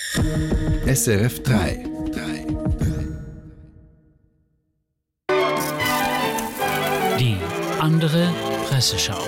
SRF 3. Die andere Presseschau.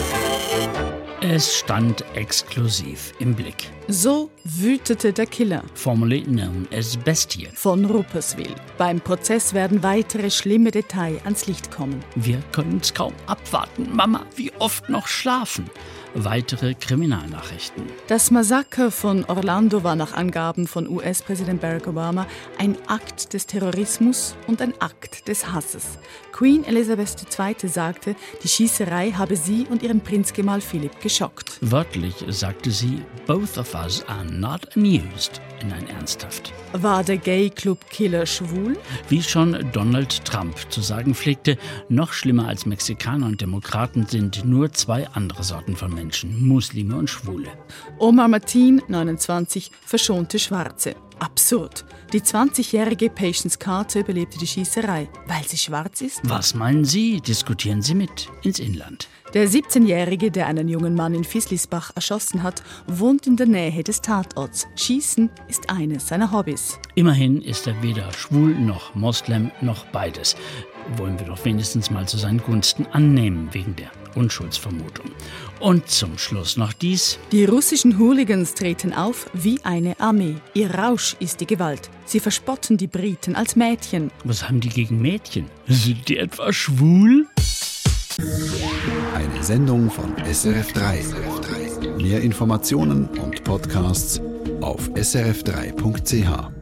Es stand exklusiv im Blick. So wütete der Killer Formerly known as Bestie. von Rupperswil. Beim Prozess werden weitere schlimme Details ans Licht kommen. Wir können es kaum abwarten. Mama, wie oft noch schlafen? Weitere Kriminalnachrichten. Das Massaker von Orlando war nach Angaben von US-Präsident Barack Obama ein Akt des Terrorismus und ein Akt des Hasses. Queen Elizabeth II. Sagte, die Schießerei habe sie und ihren Prinzgemahl Philipp geschockt. Wörtlich sagte sie, both of us are not amused. Nein, ernsthaft. War der Gay-Club-Killer schwul? Wie schon Donald Trump zu sagen pflegte, noch schlimmer als Mexikaner und Demokraten sind nur zwei andere Sorten von Menschen, Muslime und Schwule. Omar Martin, 29, verschonte Schwarze. Absurd. Die 20-jährige Patience Carter überlebte die Schießerei, weil sie schwarz ist? Was meinen Sie? Diskutieren Sie mit ins Inland. Der 17-Jährige, der einen jungen Mann in Vislisbach erschossen hat, wohnt in der Nähe des Tatorts. Schießen ist eines seiner Hobbys. Immerhin ist er weder schwul noch Moslem noch beides. Wollen wir doch wenigstens mal zu seinen Gunsten annehmen, wegen der Unschuldsvermutung. Und zum Schluss noch dies. Die russischen Hooligans treten auf wie eine Armee. Ihr Rausch ist die Gewalt. Sie verspotten die Briten als Mädchen. Was haben die gegen Mädchen? Sind die etwa schwul? Eine Sendung von SRF 3. Mehr Informationen und Podcasts auf srf3.ch.